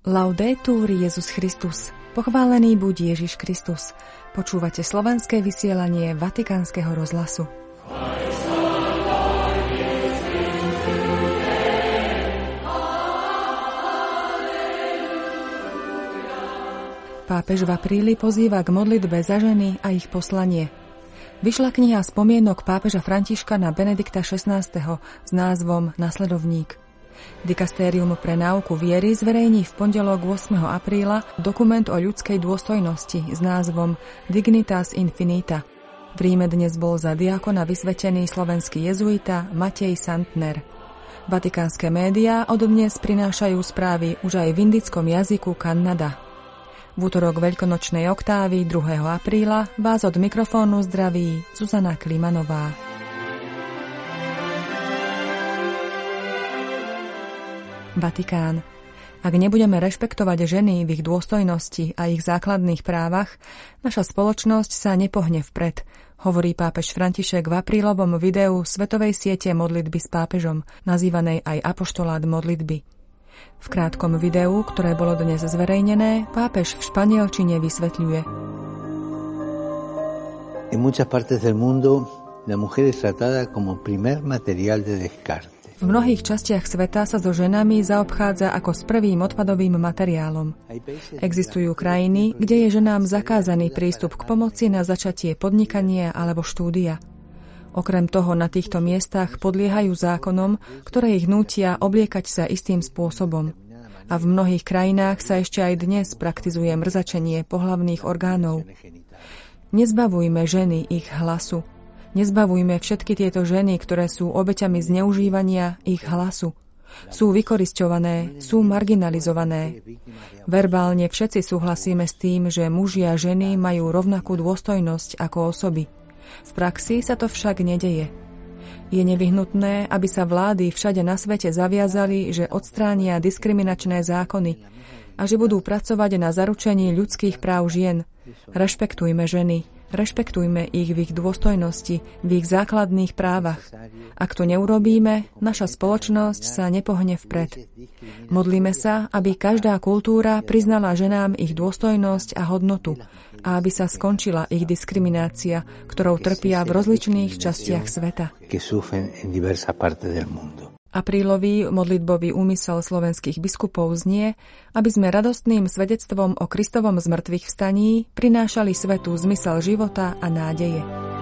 Laudetur Jesus Christus. Pochválený buď Ježiš Kristus. Počúvate slovenské vysielanie Vatikánskeho rozhlasu. Pápež v apríli pozýva k modlitbe za ženy a ich poslanie. Vyšla kniha spomienok pápeža Františka na Benedikta XVI. S názvom Nasledovník. Dikastérium pre náuku viery zverejní v pondelok 8. apríla dokument o ľudskej dôstojnosti s názvom Dignitas Infinita. V Ríme dnes bol za diakona vysvetený slovenský jezuita Matej Santner. Vatikánske médiá oddnes prinášajú správy už aj v indickom jazyku Kannada. V útorok veľkonočnej oktávy 2. apríla vás od mikrofónu zdraví Zuzana Klimanová. Vatikán. Ak nebudeme rešpektovať ženy v ich dôstojnosti a ich základných právach, naša spoločnosť sa nepohne vpred, hovorí pápež František v aprílovom videu Svetovej siete modlitby s pápežom, nazývanej aj Apoštolát modlitby. V krátkom videu, ktoré bolo dnes zverejnené, pápež v španielčine vysvetľuje. En muchas partes del mundo, la mujer es tratada como primer material de descarte. V mnohých častiach sveta sa so ženami zaobchádza ako s prvým odpadovým materiálom. Existujú krajiny, kde je ženám zakázaný prístup k pomoci na začatie podnikania alebo štúdia. Okrem toho na týchto miestach podliehajú zákonom, ktoré ich nútia obliekať sa istým spôsobom. A v mnohých krajinách sa ešte aj dnes praktizuje mrzačenie pohlavných orgánov. Nezbavujme ženy ich hlasu. Nezbavujme všetky tieto ženy, ktoré sú obeťami zneužívania ich hlasu. Sú vykorisťované, sú marginalizované. Verbálne všetci súhlasíme s tým, že muži a ženy majú rovnakú dôstojnosť ako osoby. V praxi sa to však nedeje. Je nevyhnutné, aby sa vlády všade na svete zaviazali, že odstránia diskriminačné zákony a že budú pracovať na zaručení ľudských práv žien. Rešpektujme ženy, rešpektujme ich v ich dôstojnosti, v ich základných právach. Ak to neurobíme, naša spoločnosť sa nepohne vpred. Modlíme sa, aby každá kultúra priznala ženám ich dôstojnosť a hodnotu a aby sa skončila ich diskriminácia, ktorou trpia v rozličných častiach sveta. Aprílový modlitbový úmysel slovenských biskupov znie, aby sme radostným svedectvom o Kristovom zmrtvých vstaní prinášali svetu zmysel života a nádeje.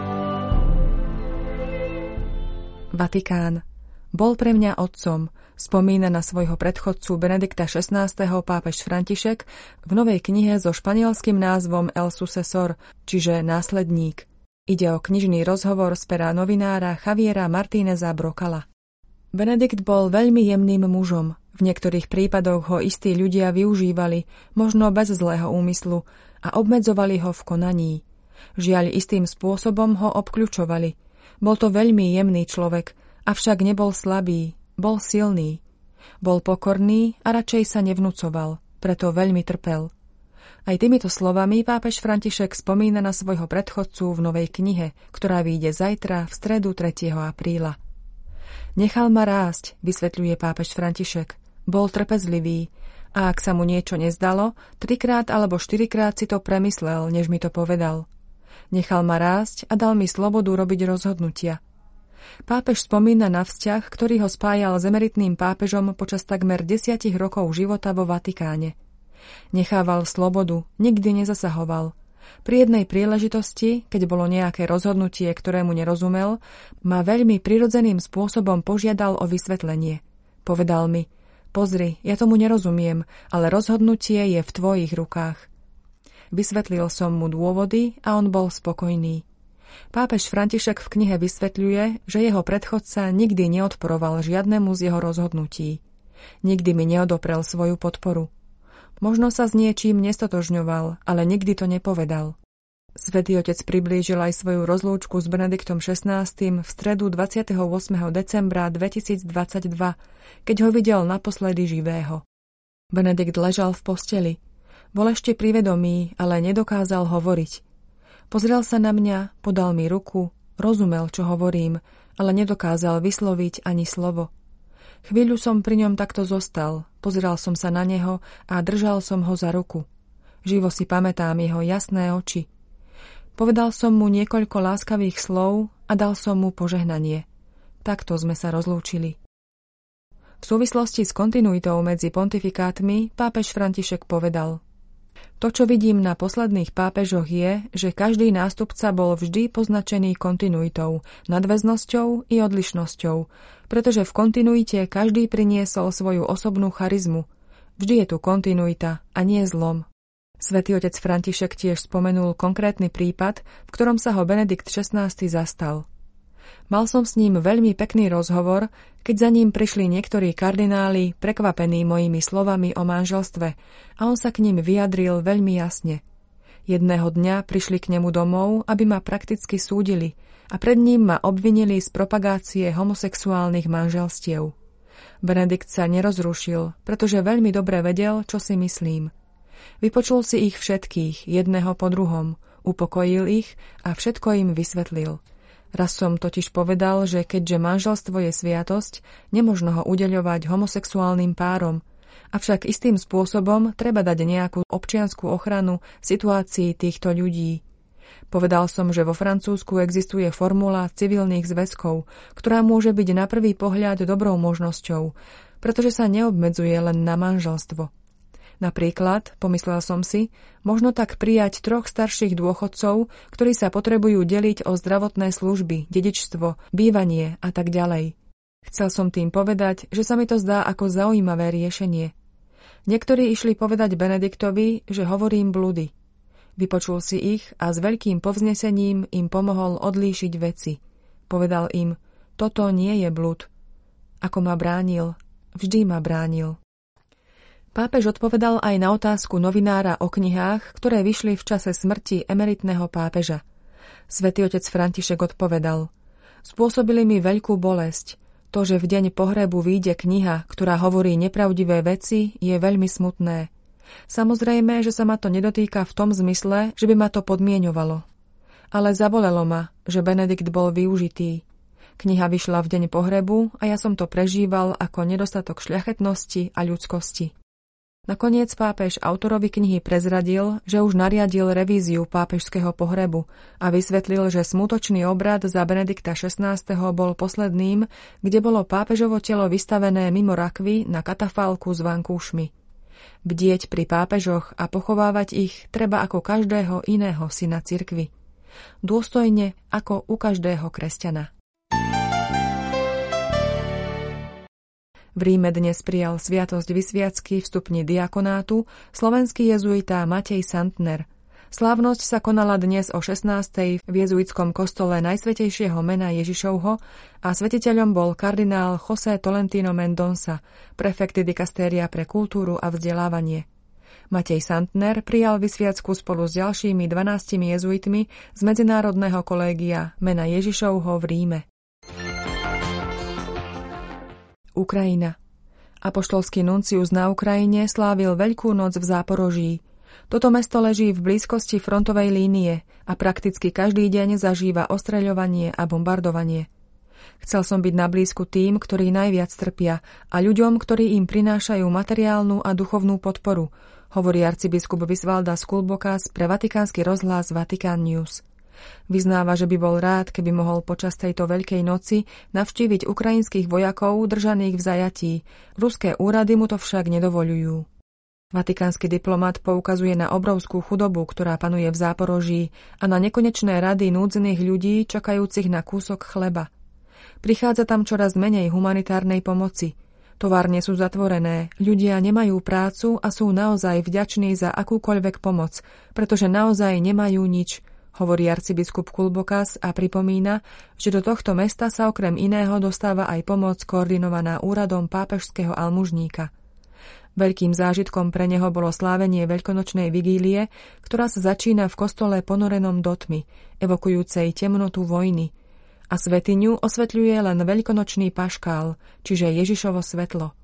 Vatikán. Bol pre mňa otcom, spomína na svojho predchodcu Benedikta XVI. Pápež František v novej knihe so španielským názvom El Sucesor, čiže následník. Ide o knižný rozhovor z pera novinára Javiera Martíneza Brokala. Benedikt bol veľmi jemným mužom. V niektorých prípadoch ho istí ľudia využívali, možno bez zlého úmyslu, a obmedzovali ho v konaní. Žiaľ, istým spôsobom ho obkľučovali. Bol to veľmi jemný človek, avšak nebol slabý, bol silný. Bol pokorný a radšej sa nevnúcoval, preto veľmi trpel. Aj týmito slovami pápež František spomína na svojho predchodcu v novej knihe, ktorá vyjde zajtra v stredu 3. apríla. Nechal ma rásť, vysvetľuje pápež František. Bol trpezlivý a ak sa mu niečo nezdalo, 3-krát alebo 4-krát si to premyslel, než mi to povedal. Nechal ma rásť a dal mi slobodu robiť rozhodnutia. Pápež spomína na vzťah, ktorý ho spájal s emeritným pápežom počas takmer 10 rokov života vo Vatikáne. Nechával slobodu, nikdy nezasahoval. Pri jednej príležitosti, keď bolo nejaké rozhodnutie, ktorému nerozumel, ma veľmi prirodzeným spôsobom požiadal o vysvetlenie. Povedal mi: pozri, ja tomu nerozumiem, ale rozhodnutie je v tvojich rukách. Vysvetlil som mu dôvody a on bol spokojný. Pápež František v knihe vysvetľuje, že jeho predchodca nikdy neodporoval žiadnemu z jeho rozhodnutí. Nikdy mi neodoprel svoju podporu. Možno sa s niečím nestotožňoval, ale nikdy to nepovedal. Svätý Otec priblížil aj svoju rozlúčku s Benediktom XVI. V stredu 28. decembra 2022, keď ho videl naposledy živého. Benedikt ležal v posteli. Bol ešte pri vedomí, ale nedokázal hovoriť. Pozrel sa na mňa, podal mi ruku, rozumel, čo hovorím, ale nedokázal vysloviť ani slovo. Chvíľu som pri ňom takto zostal, pozeral som sa na neho a držal som ho za ruku. Živo si pamätám jeho jasné oči. Povedal som mu niekoľko láskavých slov a dal som mu požehnanie. Takto sme sa rozlúčili. V súvislosti s kontinuitou medzi pontifikátmi pápež František povedal: To, čo vidím na posledných pápežoch je, že každý nástupca bol vždy poznačený kontinuitou, nadväznosťou i odlišnosťou, pretože v kontinuite každý priniesol svoju osobnú charizmu. Vždy je tu kontinuita a nie zlom. Svätý otec František tiež spomenul konkrétny prípad, v ktorom sa ho Benedikt XVI zastal. Mal som s ním veľmi pekný rozhovor, keď za ním prišli niektorí kardináli prekvapení mojimi slovami o manželstve a on sa k ním vyjadril veľmi jasne. Jedného dňa prišli k nemu domov, aby ma prakticky súdili a pred ním ma obvinili z propagácie homosexuálnych manželstiev. Benedikt sa nerozrušil, pretože veľmi dobre vedel, čo si myslím. Vypočul si ich všetkých, jedného po druhom, upokojil ich a všetko im vysvetlil. Raz som totiž povedal, že keďže manželstvo je sviatosť, nemožno ho udeľovať homosexuálnym párom, avšak istým spôsobom treba dať nejakú občiansku ochranu situácii týchto ľudí. Povedal som, že vo Francúzsku existuje formula civilných zväzkov, ktorá môže byť na prvý pohľad dobrou možnosťou, pretože sa neobmedzuje len na manželstvo. Napríklad, pomyslel som si, možno tak prijať 3 starších dôchodcov, ktorí sa potrebujú deliť o zdravotné služby, dedičstvo, bývanie a tak ďalej. Chcel som tým povedať, že sa mi to zdá ako zaujímavé riešenie. Niektorí išli povedať Benediktovi, že hovorím bludy. Vypočul si ich a s veľkým povznesením im pomohol odlíšiť veci. Povedal im, toto nie je blud. Ako ma bránil, vždy ma bránil. Pápež odpovedal aj na otázku novinára o knihách, ktoré vyšli v čase smrti emeritného pápeža. Svätý otec František odpovedal: Spôsobili mi veľkú bolesť. To, že v deň pohrebu vyjde kniha, ktorá hovorí nepravdivé veci, je veľmi smutné. Samozrejme, že sa ma to nedotýka v tom zmysle, že by ma to podmieňovalo. Ale zabolelo ma, že Benedikt bol využitý. Kniha vyšla v deň pohrebu a ja som to prežíval ako nedostatok šľachetnosti a ľudskosti. Nakoniec pápež autorovi knihy prezradil, že už nariadil revíziu pápežského pohrebu a vysvetlil, že smutočný obrad za Benedikta XVI. Bol posledným, kde bolo pápežovo telo vystavené mimo rakvy na katafálku s vankúšmi. Bdieť pri pápežoch a pochovávať ich treba ako každého iného syna cirkvi. Dôstojne ako u každého kresťana. V Ríme dnes prijal sviatosť vysviacky v stupni diakonátu slovenský jezuita Matej Santner. Slávnosť sa konala dnes o 16:00 v jezuitskom kostole Najsvätejšieho mena Ježišovho a svetiteľom bol kardinál José Tolentino Mendonça, prefekt dikastéria pre kultúru a vzdelávanie. Matej Santner prijal vysviacku spolu s ďalšími 12 jezuitmi z Medzinárodného kolégia mena Ježišovho v Ríme. Ukrajina. Apoštolský nuncius na Ukrajine slávil Veľkú noc v Záporoží. Toto mesto leží v blízkosti frontovej línie a prakticky každý deň zažíva ostreľovanie a bombardovanie. Chcel som byť na blízku tým, ktorí najviac trpia a ľuďom, ktorí im prinášajú materiálnu a duchovnú podporu, hovorí arcibiskup Visvaldas Kulbokas pre vatikánsky rozhlas Vatican News. Vyznáva, že by bol rád, keby mohol počas tejto Veľkej noci navštíviť ukrajinských vojakov držaných v zajatí. Ruské úrady mu to však nedovoľujú. Vatikánsky diplomat poukazuje na obrovskú chudobu, ktorá panuje v Záporoží a na nekonečné rady núdzených ľudí čakajúcich na kúsok chleba. Prichádza tam čoraz menej humanitárnej pomoci. Továrne sú zatvorené, ľudia nemajú prácu a sú naozaj vďační za akúkoľvek pomoc, pretože naozaj nemajú nič, hovorí arcibiskup Kulbokas a pripomína, že do tohto mesta sa okrem iného dostáva aj pomoc koordinovaná úradom pápežského almužníka. Veľkým zážitkom pre neho bolo slávenie veľkonočnej vigílie, ktorá sa začína v kostole ponorenom do tmy, evokujúcej temnotu vojny. A svätyňu osvetľuje len veľkonočný paškál, čiže Ježišovo svetlo.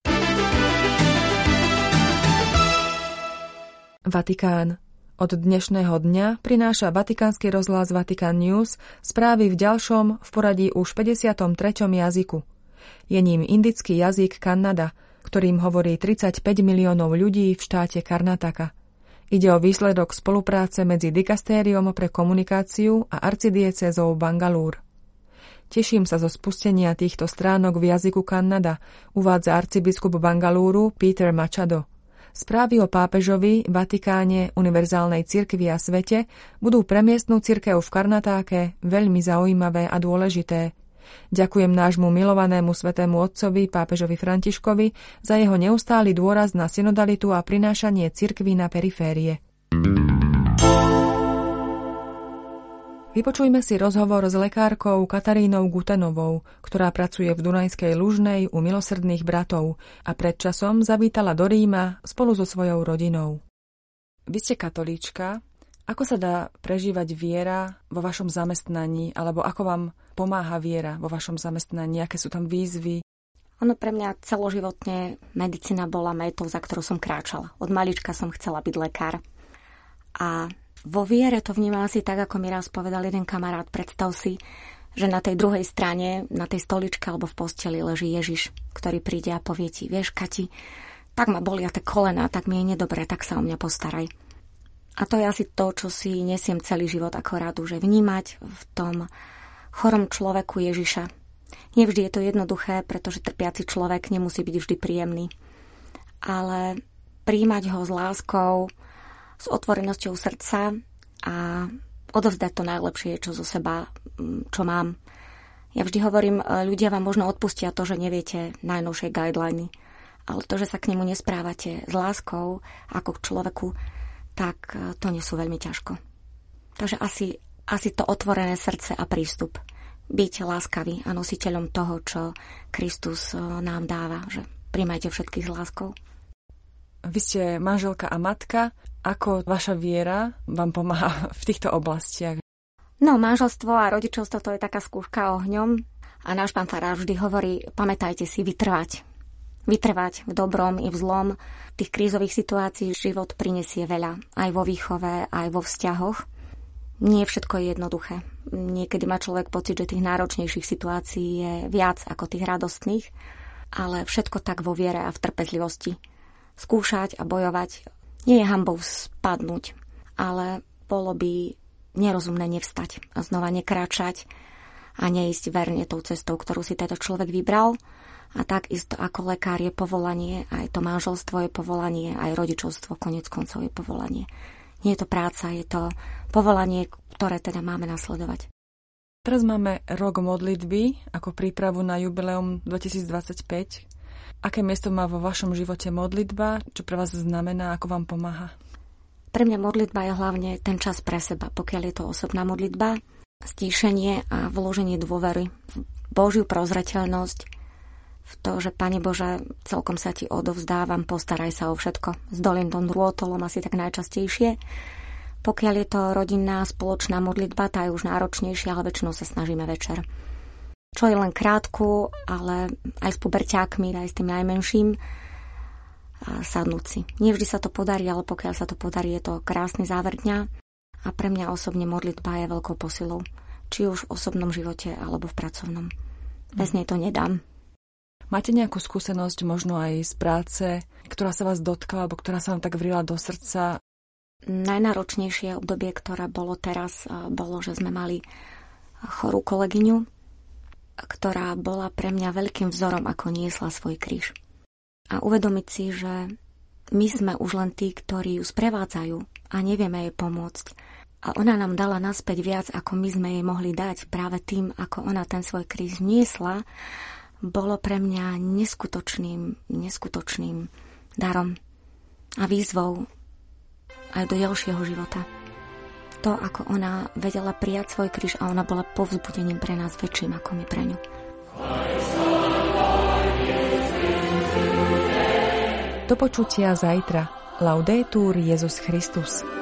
Vatikán. Od dnešného dňa prináša vatikánsky rozhlas Vatican News správy v ďalšom, v poradí už 53. jazyku. Je ním indický jazyk Kannada, ktorým hovorí 35 miliónov ľudí v štáte Karnataka. Ide o výsledok spolupráce medzi dikastériom pre komunikáciu a arcidiecézou Bangalúr. Teším sa zo spustenia týchto stránok v jazyku Kannada, uvádza arcibiskup Bangalúru Peter Machado. Správy o pápežovi, Vatikáne, univerzálnej cirkvi a svete budú pre miestnu cirkev v Karnatáke veľmi zaujímavé a dôležité. Ďakujem nášmu milovanému svätému otcovi, pápežovi Františkovi, za jeho neustály dôraz na synodalitu a prinášanie cirkvi na periférie. Vypočujme si rozhovor s lekárkou Katarínou Gutenovou, ktorá pracuje v Dunajskej Lužnej u Milosrdných bratov a predčasom zavítala do Ríma spolu so svojou rodinou. Vy ste katolíčka. Ako sa dá prežívať viera vo vašom zamestnaní, alebo ako vám pomáha viera vo vašom zamestnaní? Aké sú tam výzvy? Ono pre mňa celoživotne medicína bola métou, za ktorou som kráčala. Od malička som chcela byť lekár. A vo viere to vnímam asi tak, ako mi raz povedal jeden kamarát. Predstav si, že na tej druhej strane, na tej stoličke alebo v posteli leží Ježiš, ktorý príde a povie ti, vieš, Kati, tak ma bolia tie kolená, tak mi je nedobré, tak sa o mňa postaraj. A to je asi to, čo si nesiem celý život ako radu, že vnímať v tom chorom človeku Ježiša. Nevždy je to jednoduché, pretože trpiaci človek nemusí byť vždy príjemný. Ale prijímať ho s láskou, s otvorenosťou srdca a odovzdať to najlepšie, čo zo seba, čo mám. Ja vždy hovorím, ľudia vám možno odpustia to, že neviete najnovšie guideliny, ale to, že sa k nemu nesprávate s láskou ako k človeku, tak to nie sú veľmi ťažko. Takže asi to otvorené srdce a prístup. Byť láskavý a nositeľom toho, čo Kristus nám dáva, že príjmajte všetkých s láskou. Vy ste manželka a matka. Ako vaša viera vám pomáha v týchto oblastiach? No, manželstvo a rodičovstvo to je taká skúška ohňom. A náš pán farár vždy hovorí, pamätajte si vytrvať. Vytrvať v dobrom i v zlom. Tých krízových situácií život prinesie veľa. Aj vo výchove, aj vo vzťahoch. Nie všetko je jednoduché. Niekedy má človek pocit, že tých náročnejších situácií je viac ako tých radostných. Ale všetko tak vo viere a v trpezlivosti. Skúšať a bojovať nie je hanbou spadnúť, ale bolo by nerozumné nevstať a znova nekráčať a neísť verne tou cestou, ktorú si tento človek vybral. A takisto ako lekár je povolanie, aj to manželstvo je povolanie, aj rodičovstvo konec koncov je povolanie. Nie je to práca, je to povolanie, ktoré teda máme nasledovať. Teraz máme rok modlitby ako prípravu na jubileum 2025. Aké miesto má vo vašom živote modlitba? Čo pre vás znamená? Ako vám pomáha? Pre mňa modlitba je hlavne ten čas pre seba. Pokiaľ je to osobná modlitba, stíšenie a vloženie dôvery v Božiu prozreteľnosť, v to, že Pane Bože, celkom sa ti odovzdávam, postaraj sa o všetko. S Dolindom Rôtolom asi tak najčastejšie. Pokiaľ je to rodinná spoločná modlitba, tá je už náročnejšia, ale väčšinou sa snažíme večer. Čo je len krátku, ale aj s puberťákmi, aj s tým najmenším, sadnúť si. Nie vždy sa to podarí, ale pokiaľ sa to podarí, je to krásny záver dňa a pre mňa osobne modlitba je veľkou posilou. Či už v osobnom živote, alebo v pracovnom. Bez nej to nedám. Máte nejakú skúsenosť možno aj z práce, ktorá sa vás dotkla, alebo ktorá sa vám tak vrila do srdca? Najnáročnejšie obdobie, ktoré bolo teraz, bolo, že sme mali chorú kolegyňu, ktorá bola pre mňa veľkým vzorom, ako niesla svoj kríž. A uvedomiť si, že my sme už len tí, ktorí ju sprevádzajú a nevieme jej pomôcť. A ona nám dala naspäť viac, ako my sme jej mohli dať práve tým, ako ona ten svoj kríž niesla, bolo pre mňa neskutočným darom a výzvou aj do ďalšieho života. To, ako ona vedela prijať svoj kríž a ona bola povzbudením pre nás väčším ako my pre ňu. Do počutia zajtra. Laudetur Jesus Christus.